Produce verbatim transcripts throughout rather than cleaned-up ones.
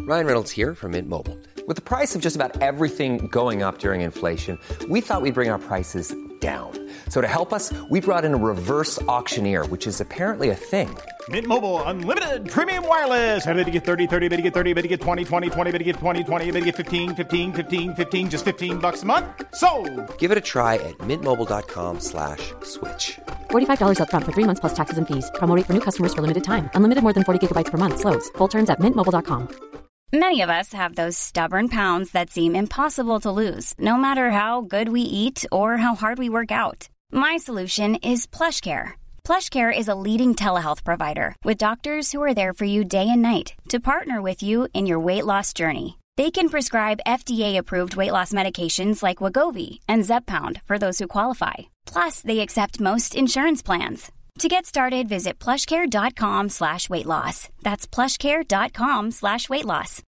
Ryan Reynolds here from Mint Mobile. With the price of just about everything going up during inflation, we thought we'd bring our prices down. So to help us, we brought in a reverse auctioneer, which is apparently a thing. Mint Mobile Unlimited Premium Wireless. How to get thirty, thirty, how to get thirty, how to get twenty, twenty, twenty, how to get twenty, twenty, how to get fifteen, fifteen, fifteen, fifteen, just fifteen bucks a month? Sold! Give it a try at mintmobile.com slash switch. forty-five dollars up front for three months plus taxes and fees. Promo rate for new customers for limited time. Unlimited more than forty gigabytes per month. Slows full terms at mint mobile dot com. Many of us have those stubborn pounds that seem impossible to lose, no matter how good we eat or how hard we work out. My solution is PlushCare. PlushCare is a leading telehealth provider with doctors who are there for you day and night to partner with you in your weight loss journey. They can prescribe F D A-approved weight loss medications like Wegovy and Zepbound for those who qualify. Plus, they accept most insurance plans. To get started, visit plushcare.com slash weight loss. That's plushcare.com slash weight loss.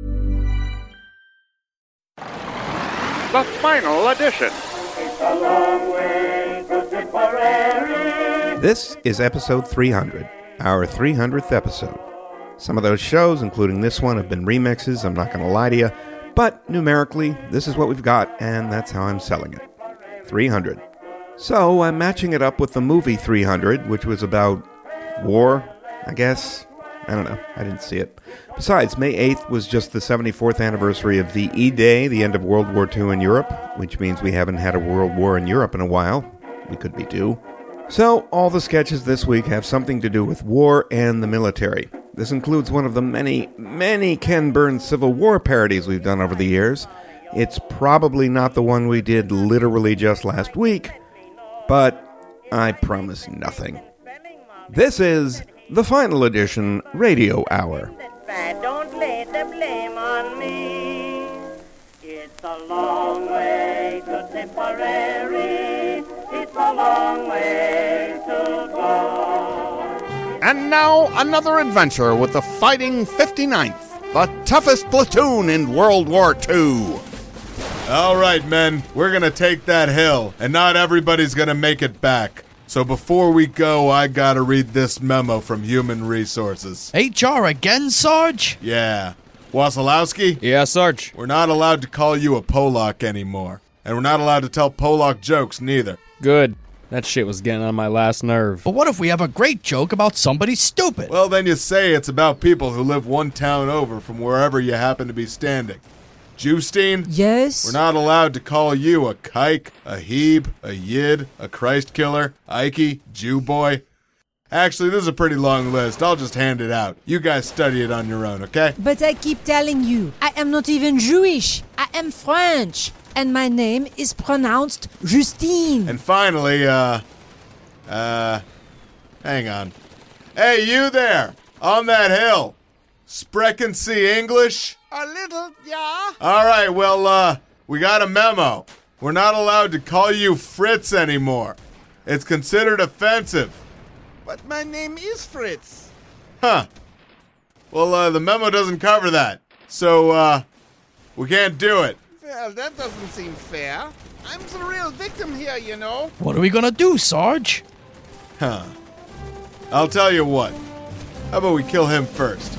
The final edition. It's a long way to Tipperary. This is episode three hundred, our three hundredth episode. Some of those shows, including this one, have been remixes, I'm not going to lie to you, but numerically, this is what we've got, and that's how I'm selling it. three hundred. So I'm matching it up with the movie three hundred, which was about war, I guess. I don't know. I didn't see it. Besides, May eighth was just the seventy-fourth anniversary of the E-Day, the end of World War Two in Europe, which means we haven't had a world war in Europe in a while. We could be due. So all the sketches this week have something to do with war and the military. This includes one of the many, many Ken Burns Civil War parodies we've done over the years. It's probably not the one we did literally just last week, but I promise nothing. This is the Final Edition Radio Hour. Don't lay the blame on me. It's a long way to Tipperary. It's a long way to go. And now, another adventure with the Fighting fifty-ninth, the toughest platoon in World War Two. All right, men, we're gonna take that hill, and not everybody's gonna make it back. So before we go, I gotta read this memo from Human Resources. H R again, Sarge? Yeah. Wasilowski? Yeah, Sarge. We're not allowed to call you a Polak anymore. And we're not allowed to tell Polak jokes, neither. Good. That shit was getting on my last nerve. But what if we have a great joke about somebody stupid? Well, then you say it's about people who live one town over from wherever you happen to be standing. Justine? Yes? We're not allowed to call you a kike, a heeb, a yid, a Christ killer, Ike, Jew boy. Actually, this is a pretty long list. I'll just hand it out. You guys study it on your own, okay? But I keep telling you, I am not even Jewish. I am French. And my name is pronounced Justine. And finally, uh... Uh... Hang on. Hey, you there! On that hill! Sprechen Sie English? A little, yeah. All right, well, uh, we got a memo. We're not allowed to call you Fritz anymore. It's considered offensive. But my name is Fritz. Huh. Well, uh, the memo doesn't cover that. So, uh, we can't do it. Well, that doesn't seem fair. I'm the real victim here, you know. What are we gonna do, Sarge? Huh. I'll tell you what. How about we kill him first?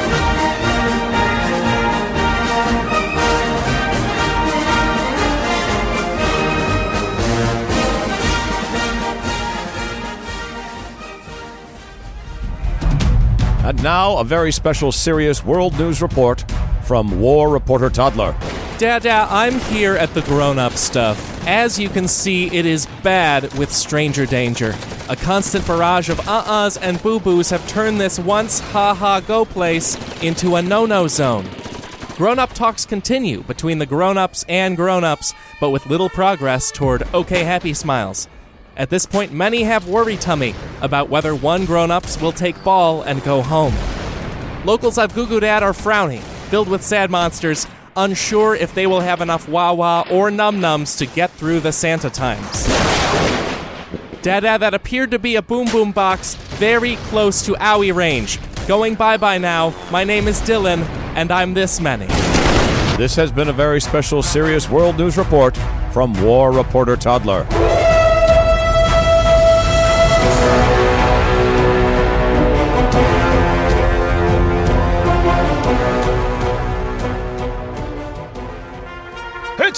And now, a very special serious world news report from War Reporter Toddler. Dada, I'm here at the grown-up stuff. As you can see, it is bad with stranger danger. A constant barrage of uh-uhs and boo-boos have turned this once ha-ha-go place into a no-no zone. Grown-up talks continue between the grown-ups and grown-ups, but with little progress toward okay happy smiles. At this point, many have worry tummy about whether one grown-ups will take ball and go home. Locals I've Googled at are frowning, filled with sad monsters, unsure if they will have enough wah-wah or num-nums to get through the Santa times. Dada, that appeared to be a boom-boom box very close to owie range. Going bye-bye now, my name is Dylan, and I'm this many. This has been a very special serious world news report from War Reporter Toddler.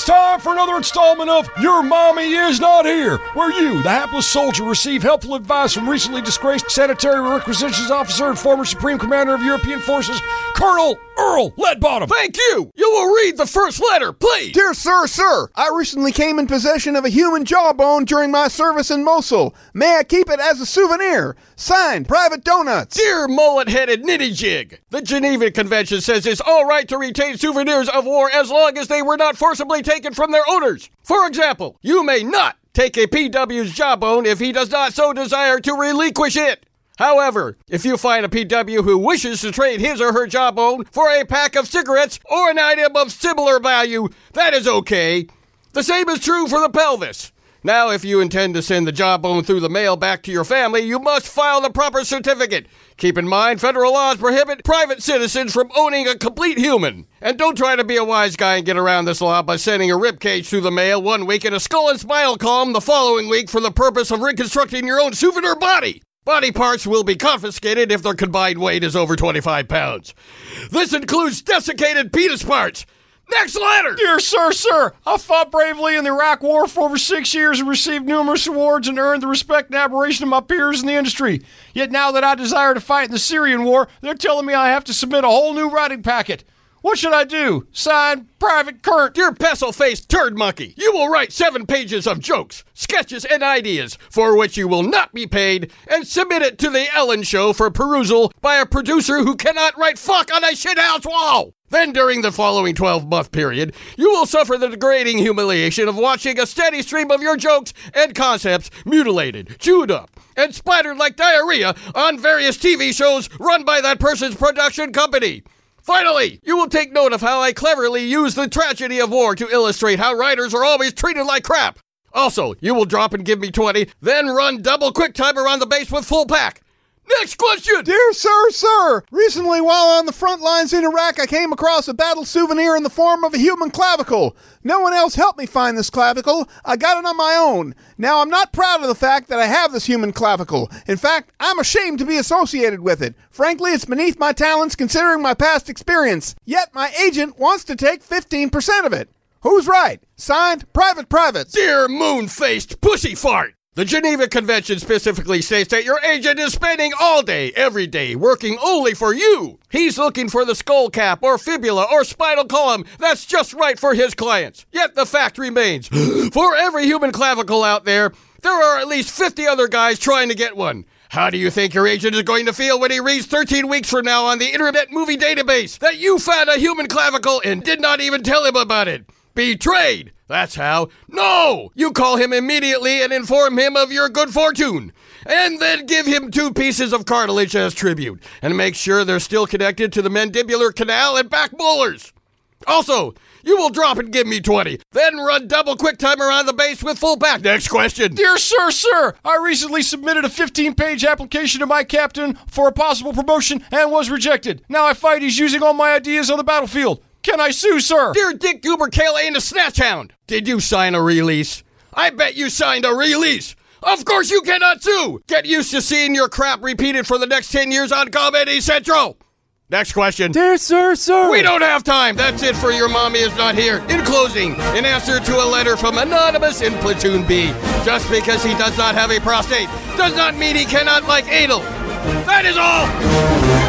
It's time for another installment of Your Mommy Is Not Here, where you, the hapless soldier, receive helpful advice from recently disgraced sanitary requisitions officer and former Supreme Commander of European Forces, Colonel Earl Leadbottom. Thank you. You will read the first letter, please. Dear sir, sir, I recently came in possession of a human jawbone during my service in Mosul. May I keep it as a souvenir? Signed, Private Donuts. Dear mullet-headed nitty-jig, the Geneva Convention says it's all right to retain souvenirs of war as long as they were not forcibly taken from their owners. For example, you may not take a P W's jawbone if he does not so desire to relinquish it. However, if you find a P W who wishes to trade his or her jawbone for a pack of cigarettes or an item of similar value, that is okay. The same is true for the pelvis. Now, if you intend to send the jawbone through the mail back to your family, you must file the proper certificate. Keep in mind, federal laws prohibit private citizens from owning a complete human. And don't try to be a wise guy and get around this law by sending a ribcage through the mail one week and a skull and spinal column the following week for the purpose of reconstructing your own souvenir body. Body parts will be confiscated if their combined weight is over twenty-five pounds. This includes desiccated penis parts. Next letter! Dear sir, sir, I fought bravely in the Iraq War for over six years and received numerous awards and earned the respect and admiration of my peers in the industry. Yet now that I desire to fight in the Syrian war, they're telling me I have to submit a whole new writing packet. What should I do? Signed, Private Kurt. Dear pestle-faced turd monkey, you will write seven pages of jokes, sketches, and ideas for which you will not be paid and submit it to the Ellen Show for perusal by a producer who cannot write fuck on a shithouse wall. Then during the following twelve-month period, you will suffer the degrading humiliation of watching a steady stream of your jokes and concepts mutilated, chewed up, and splattered like diarrhea on various T V shows run by that person's production company. Finally, you will take note of how I cleverly use the tragedy of war to illustrate how writers are always treated like crap. Also, you will drop and give me twenty, then run double quick time around the base with full pack. Next question! Dear sir, sir, recently while on the front lines in Iraq, I came across a battle souvenir in the form of a human clavicle. No one else helped me find this clavicle. I got it on my own. Now, I'm not proud of the fact that I have this human clavicle. In fact, I'm ashamed to be associated with it. Frankly, it's beneath my talents considering my past experience. Yet my agent wants to take fifteen percent of it. Who's right? Signed, Private Privates. Dear moon-faced pussy fart! The Geneva Convention specifically states that your agent is spending all day, every day, working only for you. He's looking for the skull cap or fibula or spinal column that's just right for his clients. Yet the fact remains, for every human clavicle out there, there are at least fifty other guys trying to get one. How do you think your agent is going to feel when he reads thirteen weeks from now on the Internet Movie Database that you found a human clavicle and did not even tell him about it? Betrayed! That's how. No! You call him immediately and inform him of your good fortune. And then give him two pieces of cartilage as tribute. And make sure they're still connected to the mandibular canal and back molars. Also, you will drop and give me twenty. Then run double quick time around the base with full back. Next question. Dear sir, sir, I recently submitted a fifteen-page application to my captain for a possible promotion and was rejected. Now I fight he's using all my ideas on the battlefield. Can I sue, sir? Dear Dick Goober Kale and a Snatch Hound, did you sign a release? I bet you signed a release. Of course you cannot sue. Get used to seeing your crap repeated for the next ten years on Comedy Central. Next question. Dear sir, sir. We don't have time. That's it for Your Mommy Is Not Here. In closing, in answer to a letter from Anonymous in Platoon B, just because he does not have a prostate does not mean he cannot like anal. That is all.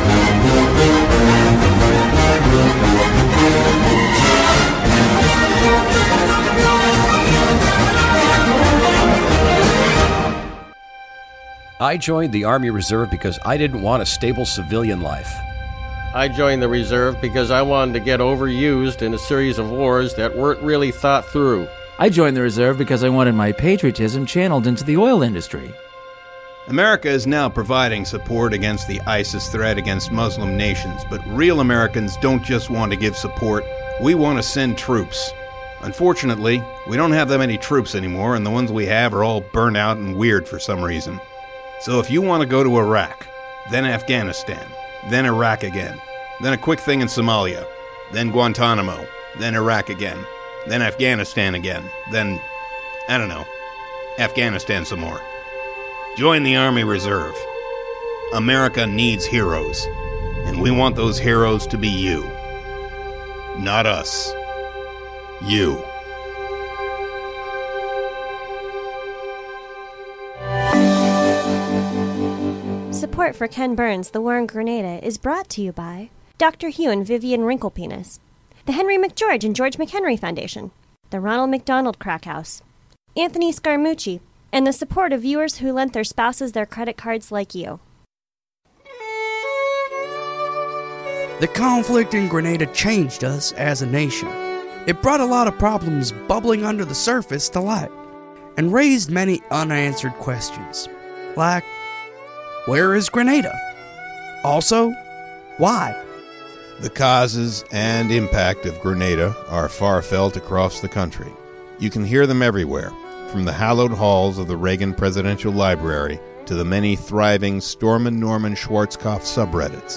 I joined the Army Reserve because I didn't want a stable civilian life. I joined the Reserve because I wanted to get overused in a series of wars that weren't really thought through. I joined the Reserve because I wanted my patriotism channeled into the oil industry. America is now providing support against the ISIS threat against Muslim nations, but real Americans don't just want to give support, we want to send troops. Unfortunately, we don't have that many troops anymore, and the ones we have are all burnt out and weird for some reason. So if you want to go to Iraq, then Afghanistan, then Iraq again, then a quick thing in Somalia, then Guantanamo, then Iraq again, then Afghanistan again, then, I don't know, Afghanistan some more. Join the Army Reserve. America needs heroes, and we want those heroes to be you. Not us. You. Support for Ken Burns' The War in Grenada is brought to you by Doctor Hugh and Vivian Wrinklepenis, the Henry McGeorge and George McHenry Foundation, the Ronald McDonald Crack House, Anthony Scaramucci, and the support of viewers who lent their spouses their credit cards like you. The conflict in Grenada changed us as a nation. It brought a lot of problems bubbling under the surface to light, and raised many unanswered questions, like, where is Grenada? Also, why? The causes and impact of Grenada are far felt across the country. You can hear them everywhere, from the hallowed halls of the Reagan Presidential Library to the many thriving Storm and Norman Schwarzkopf subreddits.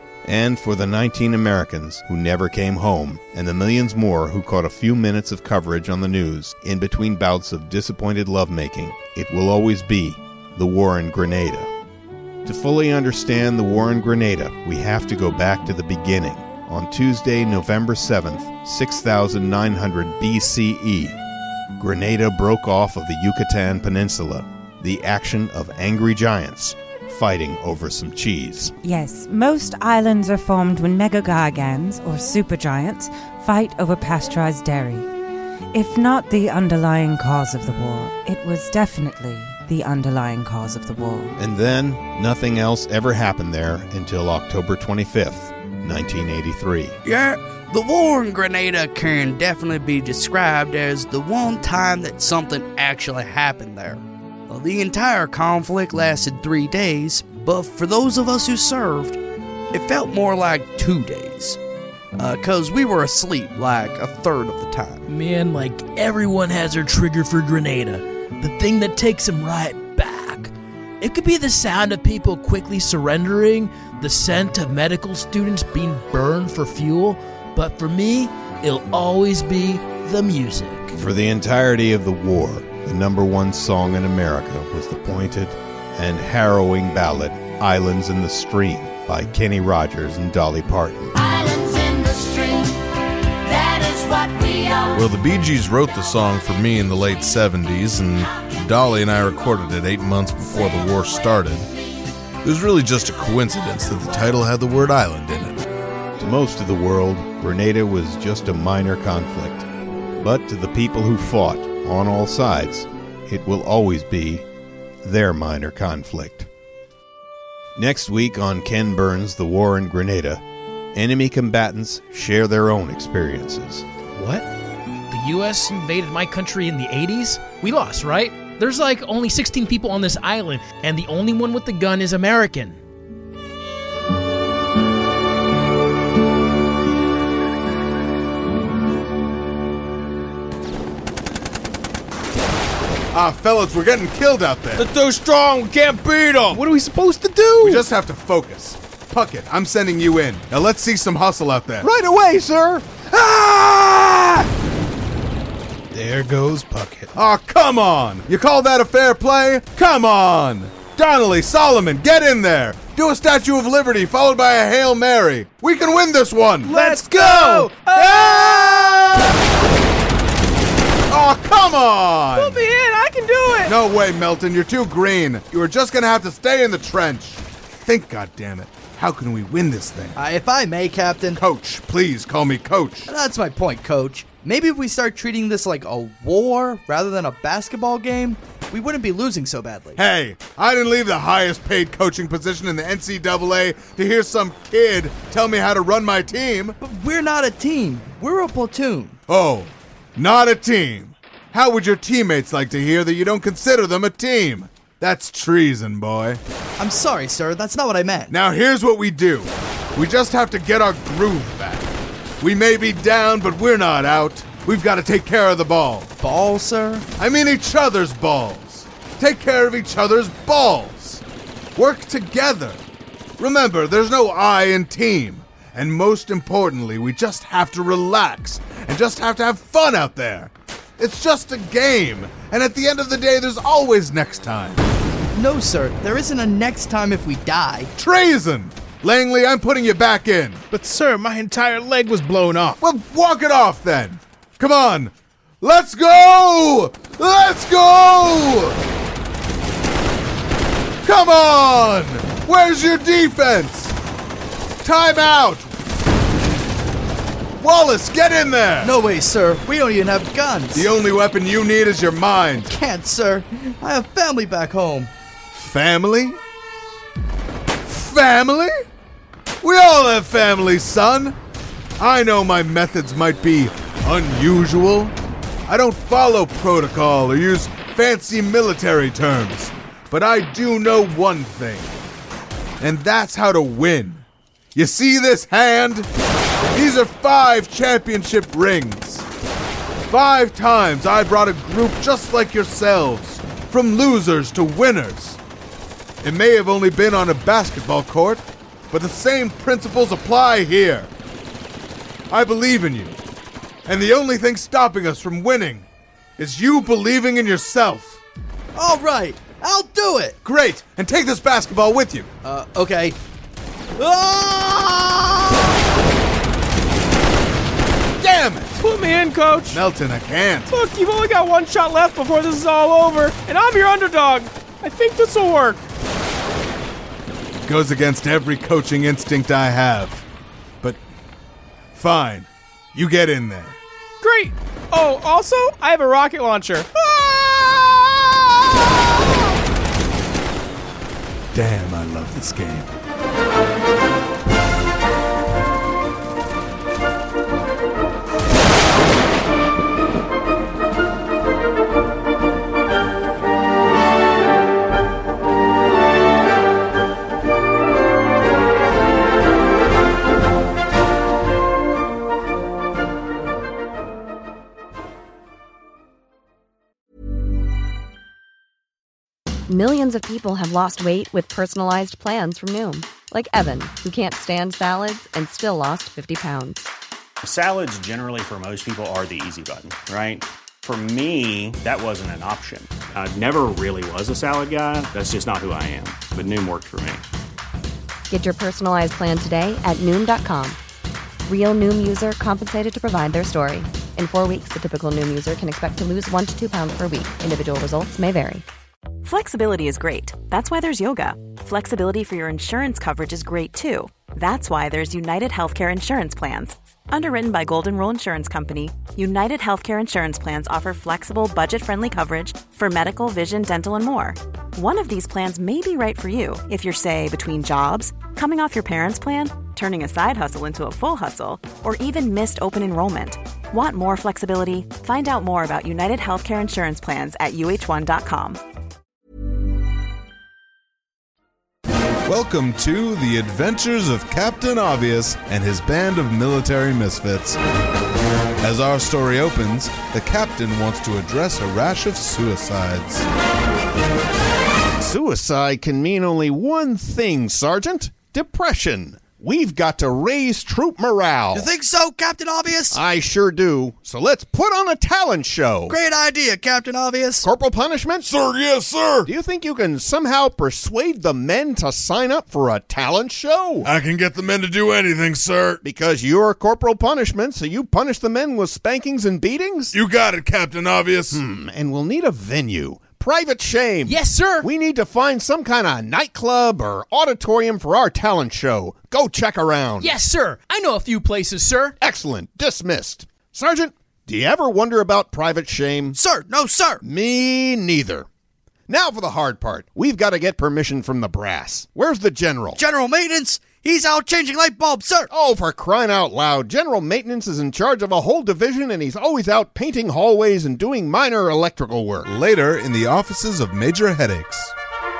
And for the nineteen Americans who never came home, and the millions more who caught a few minutes of coverage on the news in between bouts of disappointed lovemaking, it will always be the war in Grenada. To fully understand the war in Grenada, we have to go back to the beginning. On Tuesday, November seventh, six thousand nine hundred B C E, Grenada broke off of the Yucatan Peninsula, the action of angry giants fighting over some cheese. Yes, most islands are formed when megagargans, or supergiants, fight over pasteurized dairy. If not the underlying cause of the war, it was definitely the underlying cause of the war. And then, nothing else ever happened there until October twenty-fifth, nineteen eighty-three. Yeah, the war in Grenada can definitely be described as the one time that something actually happened there. Well, the entire conflict lasted three days, but for those of us who served, it felt more like two days. Uh, cause we were asleep like a third of the time. Man, like everyone has their trigger for Grenada. The thing that takes them right back. It could be the sound of people quickly surrendering, the scent of medical students being burned for fuel, but for me, it'll always be the music. For the entirety of the war, the number one song in America was the pointed and harrowing ballad Islands in the Stream by Kenny Rogers and Dolly Parton. Islands in the stream, that is what we are. Well, the Bee Gees wrote the song for me in the late seventies, and Dolly and I recorded it eight months before the war started. It was really just a coincidence that the title had the word island in it. To most of the world, Grenada was just a minor conflict. But to the people who fought on all sides, it will always be their minor conflict. Next week on Ken Burns' The War in Grenada, enemy combatants share their own experiences. What? The U S invaded my country in the eighties? We lost, right? There's like only sixteen people on this island, and the only one with the gun is American. Ah, fellas, we're getting killed out there. They're too strong. We can't beat them. What are we supposed to do? We just have to focus. Puckett, I'm sending you in. Now let's see some hustle out there. Right away, sir. Ah! There goes Puckett. Oh, come on. You call that a fair play? Come on. Donnelly, Solomon, get in there. Do a Statue of Liberty followed by a Hail Mary. We can win this one. Let's go. Ah! Oh, come on! Put me in, I can do it! No way, Melton, you're too green. You were just gonna have to stay in the trench. Think, goddammit, how can we win this thing? Uh, if I may, Captain. Coach, please call me Coach. That's my point, Coach. Maybe if we start treating this like a war rather than a basketball game, we wouldn't be losing so badly. Hey, I didn't leave the highest paid coaching position in the N C double A to hear some kid tell me how to run my team. But we're not a team. We're a platoon. Oh, not a team. How would your teammates like to hear that you don't consider them a team? That's treason, boy. I'm sorry, sir. That's not what I meant. Now here's what we do. We just have to get our groove back. We may be down, but we're not out. We've got to take care of the ball. Ball, sir? I mean each other's balls. Take care of each other's balls. Work together. Remember, there's no I in team. And most importantly, we just have to relax and just have to have fun out there. It's just a game, and at the end of the day, there's always next time. No, sir. There isn't a next time if we die. Treason! Langley, I'm putting you back in. But, sir, my entire leg was blown off. Well, walk it off, then. Come on. Let's go! Let's go! Come on! Where's your defense? Time out! Wallace, get in there! No way, sir. We don't even have guns. The only weapon you need is your mind. Can't, sir. I have family back home. Family? Family? We all have families, son. I know my methods might be unusual. I don't follow protocol or use fancy military terms. But I do know one thing. And that's how to win. You see this hand? These are five championship rings. Five times I brought a group just like yourselves, from losers to winners. It may have only been on a basketball court, but the same principles apply here. I believe in you, and the only thing stopping us from winning is you believing in yourself. All right, I'll do it. Great, and take this basketball with you. Uh, okay. Ah! Damn it! Put me in, Coach. Melton, I can't. Look, you've only got one shot left before this is all over, and I'm your underdog. I think this will work. Goes against every coaching instinct I have. But fine, you get in there. Great. Oh, also, I have a rocket launcher. Damn, I love this game. Millions of people have lost weight with personalized plans from Noom. Like Evan, who can't stand salads and still lost fifty pounds. Salads generally for most people are the easy button, right? For me, that wasn't an option. I never really was a salad guy. That's just not who I am. But Noom worked for me. Get your personalized plan today at Noom dot com. Real Noom user compensated to provide their story. In four weeks, the typical Noom user can expect to lose one to two pounds per week. Individual results may vary. Flexibility is great. That's why there's yoga. Flexibility for your insurance coverage is great too. That's why there's United Healthcare Insurance Plans. Underwritten by Golden Rule Insurance Company, United Healthcare Insurance Plans offer flexible, budget-friendly coverage for medical, vision, dental, and more. One of these plans may be right for you if you're, say, between jobs, coming off your parents' plan, turning a side hustle into a full hustle, or even missed open enrollment. Want more flexibility? Find out more about United Healthcare Insurance Plans at U H one dot com. Welcome to The Adventures of Captain Obvious and his band of military misfits. As our story opens, the captain wants to address a rash of suicides. Suicide can mean only one thing, Sergeant. Depression. We've got to raise troop morale. You think so, Captain Obvious? I sure do. So let's put on a talent show. Great idea, Captain Obvious. Corporal punishment? Sir, yes, sir. Do you think you can somehow persuade the men to sign up for a talent show? I can get the men to do anything, sir. Because you're corporal punishment, so you punish the men with spankings and beatings? You got it, Captain Obvious. Hmm, and we'll need a venue. Private Shame. Yes, sir. We need to find some kind of nightclub or auditorium for our talent show. Go check around. Yes, sir. I know a few places, sir. Excellent. Dismissed. Sergeant, do you ever wonder about Private Shame? Sir, no, sir. Me neither. Now for the hard part. We've got to get permission from the brass. Where's the general? General Maintenance. He's out changing light bulbs, sir. Oh, for crying out loud. General Maintenance is in charge of a whole division, and he's always out painting hallways and doing minor electrical work. Later in the offices of Major Headaches.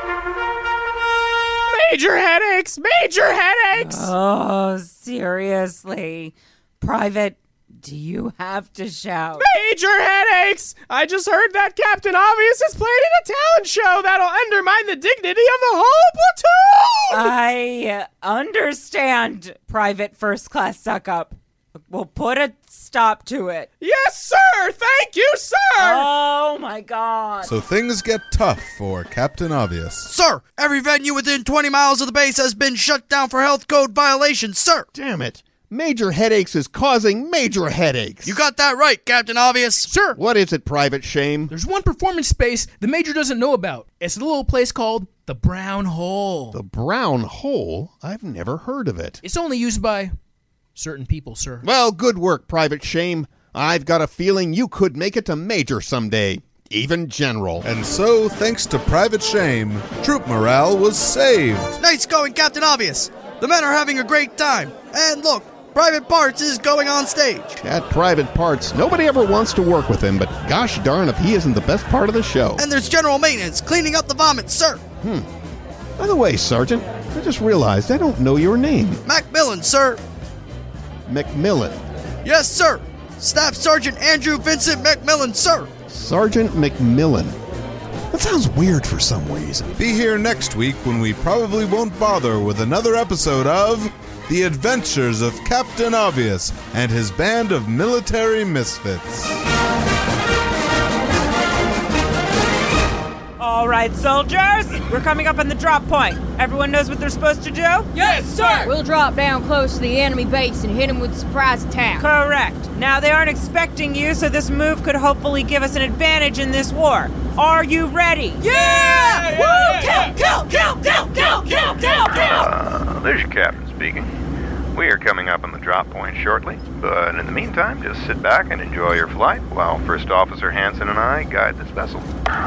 Major headaches! Major headaches! Oh, seriously. Private, do you have to shout? Major headaches! I just heard that Captain Obvious is playing in a talent show that'll undermine the dignity of the whole platoon! I understand, Private First Class Suck-Up. We'll put a stop to it. Yes, sir! Thank you, sir! Oh, my God. So things get tough for Captain Obvious. Sir, every venue within twenty miles of the base has been shut down for health code violations, sir. Damn it. Major headaches is causing major headaches. You got that right, Captain Obvious. Sir, What is it, Private Shame? there's one performance space the Major doesn't know about. It's a little place called the Brown Hole. The Brown Hole? I've never heard of it. It's only used by certain people, sir. Well, good work, Private Shame. I've got a feeling you could make it to Major someday. Even General. And so, thanks to Private Shame, troop morale was saved. Nice going, Captain Obvious. The men are having a great time. And look, Private Parts is going on stage. At Private Parts, nobody ever wants to work with him, but gosh darn if he isn't the best part of the show. And there's General Maintenance cleaning up the vomit, sir. Hmm. By the way, Sergeant, I just realized I don't know your name. Macmillan, sir. McMillan. Yes, sir. Staff Sergeant Andrew Vincent McMillan, sir. Sergeant McMillan. That sounds weird for some reason. Be here next week when we probably won't bother with another episode of The Adventures of Captain Obvious and his band of military misfits. All right, soldiers, we're coming up on the drop point. Everyone knows what they're supposed to do? Yes, sir! We'll drop down close to the enemy base and hit them with a surprise attack. Correct. Now, they aren't expecting you, so this move could hopefully give us an advantage in this war. Are you ready? Yeah! yeah! Woo! Kill, kill, kill, kill, kill, kill, kill, kill! Uh, there's your captain speaking. We are coming up on the drop point shortly, but in the meantime, just sit back and enjoy your flight while First Officer Hanson and I guide this vessel.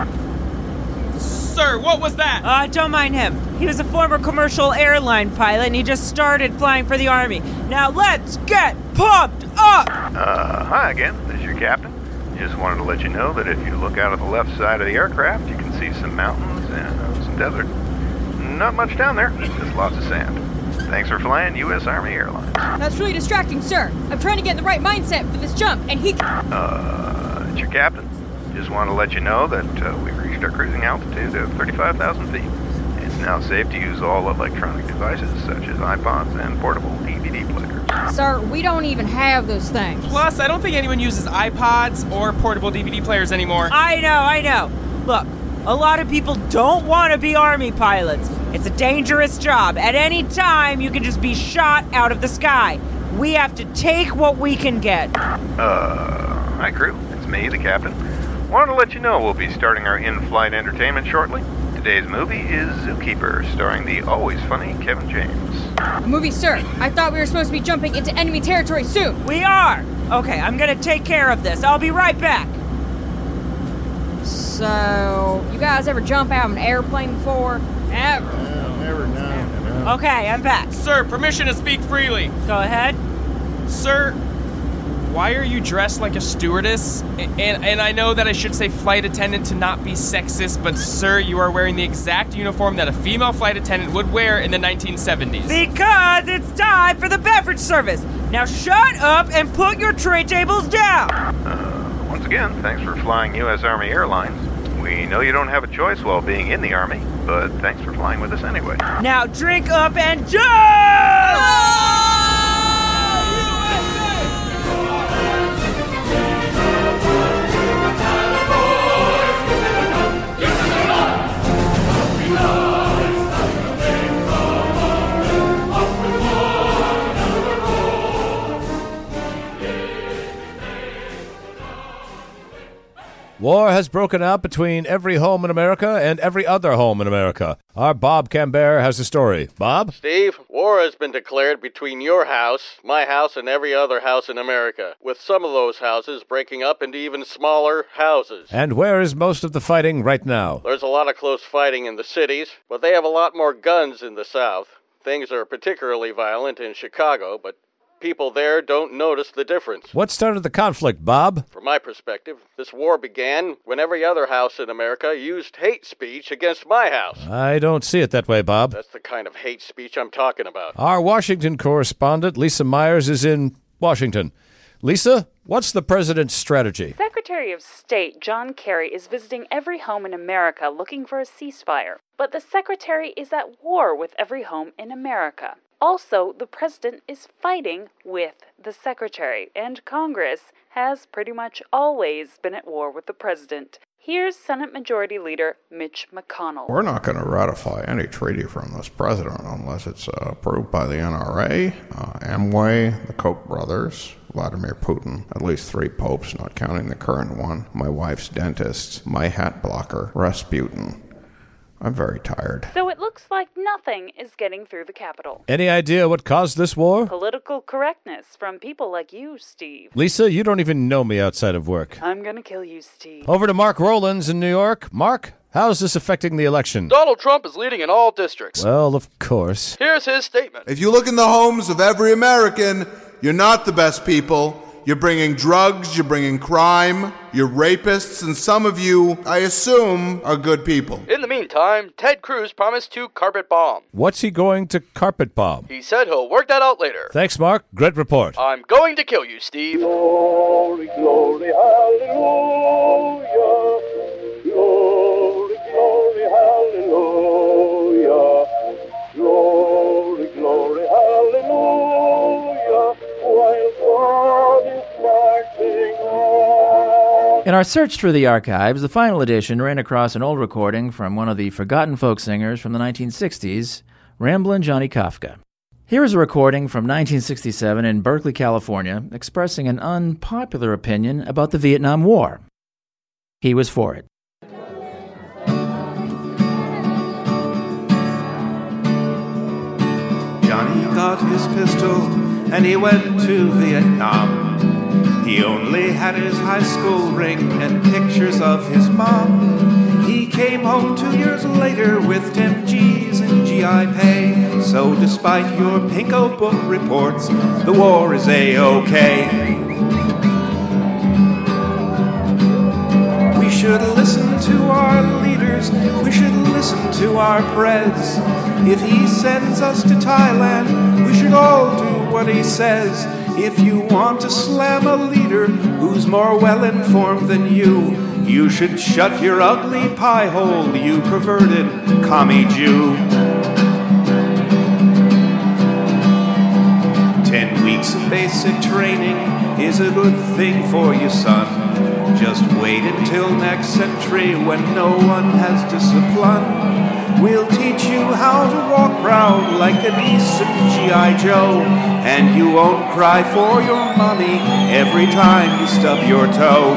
Sir, what was that? Uh, don't mind him. He was a former commercial airline pilot, and he just started flying for the Army. Now let's get pumped up! Uh, hi again. This is your captain. Just wanted to let you know that if you look out of the left side of the aircraft, you can see some mountains and uh, some desert. Not much down there, just lots of sand. Thanks for flying U S Army Airlines. That's really distracting, sir. I'm trying to get in the right mindset for this jump, and he... Uh, it's your captain. Just want to let you know that uh, we've reached our cruising altitude of thirty-five thousand feet. It's now safe to use all electronic devices such as iPods and portable D V D players. Sir, we don't even have those things. Plus, I don't think anyone uses iPods or portable D V D players anymore. I know, I know. Look, a lot of people don't want to be Army pilots. It's a dangerous job. At any time, you can just be shot out of the sky. We have to take what we can get. Uh, hi crew. It's me, the captain. Wanted to let you know we'll be starting our in-flight entertainment shortly. Today's movie is Zookeeper, starring the always funny Kevin James. Movie, sir. I thought we were supposed to be jumping into enemy territory soon. We are! Okay, I'm gonna take care of this. I'll be right back. So, you guys ever jump out of an airplane before? Ever? No, never, no, no. Okay, I'm back. Sir, permission to speak freely. Go ahead. Sir, why are you dressed like a stewardess? And, and I know that I should say flight attendant to not be sexist, but sir, you are wearing the exact uniform that a female flight attendant would wear in the nineteen seventies. Because it's time for the beverage service. Now shut up and put your tray tables down. Uh, once again, thanks for flying U S Army Airlines. We know you don't have a choice while being in the Army, but thanks for flying with us anyway. Now drink up and jump! War has broken out between every home in America and every other home in America. Our Bob Cambert has a story. Bob? Steve, war has been declared between your house, my house, and every other house in America, with some of those houses breaking up into even smaller houses. And where is most of the fighting right now? There's a lot of close fighting in the cities, but they have a lot more guns in the South. Things are particularly violent in Chicago, but people there don't notice the difference. What started the conflict, Bob? From my perspective, this war began when every other house in America used hate speech against my house. I don't see it that way, Bob. That's the kind of hate speech I'm talking about. Our Washington correspondent, Lisa Myers, is in Washington. Lisa, what's the president's strategy? Secretary of State John Kerry is visiting every home in America looking for a ceasefire. But the secretary is at war with every home in America. Also, the president is fighting with the secretary, and Congress has pretty much always been at war with the president. Here's Senate Majority Leader Mitch McConnell. We're not going to ratify any treaty from this president unless it's uh, approved by the N R A, uh, Amway, the Koch brothers, Vladimir Putin, at least three popes, not counting the current one, my wife's dentist, my hat blocker, Rasputin. I'm very tired. So it looks like nothing is getting through the Capitol. Any idea what caused this war? Political correctness from people like you, Steve. Lisa, you don't even know me outside of work. I'm gonna kill you, Steve. Over to Mark Rowlands in New York. Mark, how's this affecting the election? Donald Trump is leading in all districts. Well, of course. Here's his statement. If you look in the homes of every American, you're not the best people. You're bringing drugs, you're bringing crime, you're rapists, and some of you, I assume, are good people. In the meantime, Ted Cruz promised to carpet bomb. What's he going to carpet bomb? He said he'll work that out later. Thanks, Mark. Great report. I'm going to kill you, Steve. Glory, glory, hallelujah. Glory, glory, hallelujah. Glory, glory, hallelujah. While God is marching on. In our search through the archives, the final edition ran across an old recording from one of the forgotten folk singers from the nineteen sixties, Ramblin' Johnny Kafka. Here is a recording from nineteen sixty-seven in Berkeley, California, expressing an unpopular opinion about the Vietnam War. He was for it. Johnny got his pistol and he went to Vietnam. He only had his high school ring and pictures of his mom. He came home two years later with ten G's in G I pay. So despite your Pinko book reports, the war is A-OK. We should listen to our leaders, we should listen to our prez. If he sends us to Thailand, we should all do what he says. If you want to slam a leader who's more well-informed than you, you should shut your ugly pie hole, you perverted commie Jew. Ten weeks of basic training is a good thing for you, son. Just wait until next century when no one has discipline. We'll teach you how to walk proud like a decent G I Joe, and you won't cry for your mommy every time you stub your toe.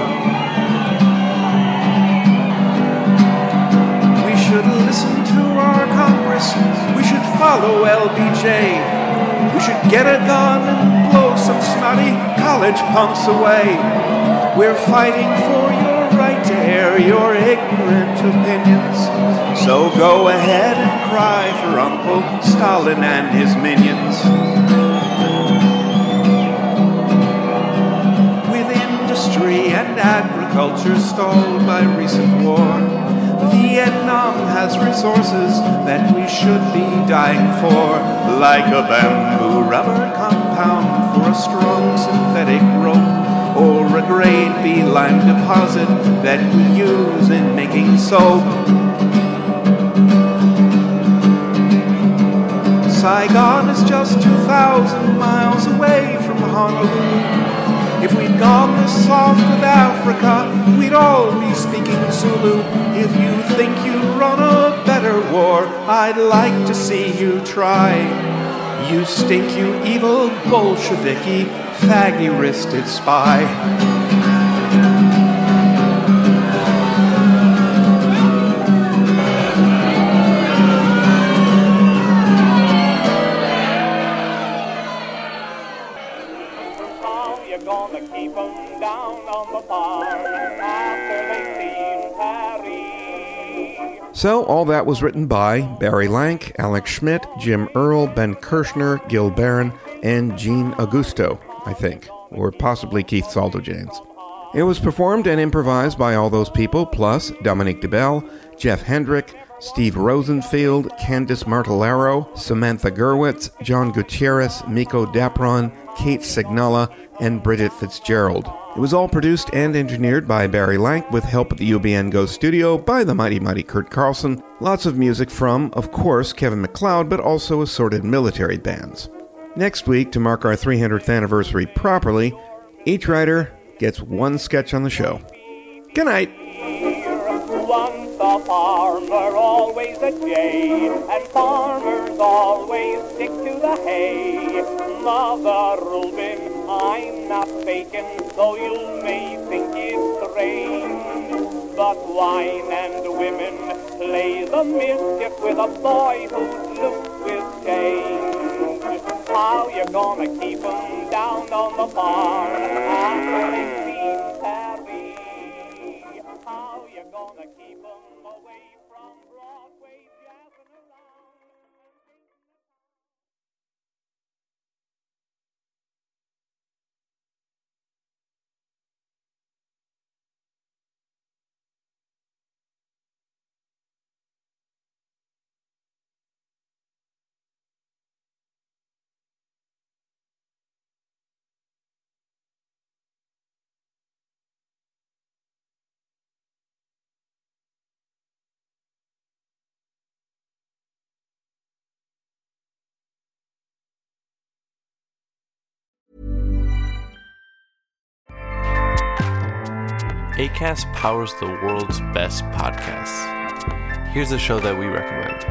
We should listen to our Congress, we should follow L B J. We should get a gun and blow some snotty college punks away. We're fighting for your right to air your ignorant opinions. So go ahead and cry for Uncle Stalin and his minions. With industry and agriculture stalled by recent war, Vietnam has resources that we should be dying for, like a bamboo rubber compound for a strong synthetic rope, or a grade B lime deposit that we use in making soap. Saigon is just two thousand miles away from Honolulu. If we'd gone this soft with Africa, we'd all be speaking Zulu. If you think you'd run a better war, I'd like to see you try. You stink, you evil Bolsheviki, faggy-wristed spy. So, all that was written by Barry Lank, Alex Schmidt, Jim Earl, Ben Kirshner, Gil Barron, and Gene Augusto, I think, or possibly Keith Saldo-Janes. It was performed and improvised by all those people, plus Dominique DeBell, Jeff Hendrick, Steve Rosenfield, Candice Martellaro, Samantha Gerwitz, John Gutierrez, Miko Dapron, Kate Signala, and Bridget Fitzgerald. It was all produced and engineered by Barry Lank with help at the U B N Go studio by the mighty mighty Kurt Carlson. Lots of music from, of course, Kevin MacLeod, but also assorted military bands. Next week, to mark our three hundredth anniversary properly, each writer gets one sketch on the show. Good night. a farmer, always a jay, and farmers always stick to the hay. Mother Reuben, I'm not faking, though you may think it's strange. But wine and women play the mischief with a boy whose looks will change. How you gonna keep 'em down on the farm after they seem Terry? How you gonna keep 'em away from Broadway jazzing around? Acast powers the world's best podcasts. Here's a show that we recommend.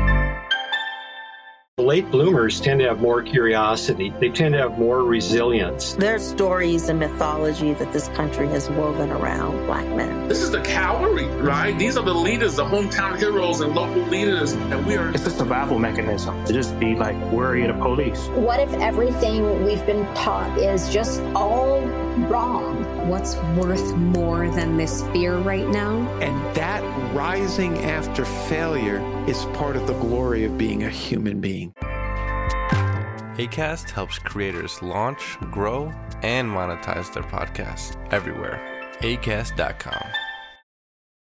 Late bloomers tend to have more curiosity. They tend to have more resilience. There are stories and mythology that this country has woven around black men. This is the cavalry, right? These are the leaders, the hometown heroes and local leaders, and we are... It's a survival mechanism to just be like worried of police. What if everything we've been taught is just all wrong? What's worth more than this fear right now? And that rising after failure is part of the glory of being a human being. Acast helps creators launch, grow, and monetize their podcasts everywhere. acast dot com.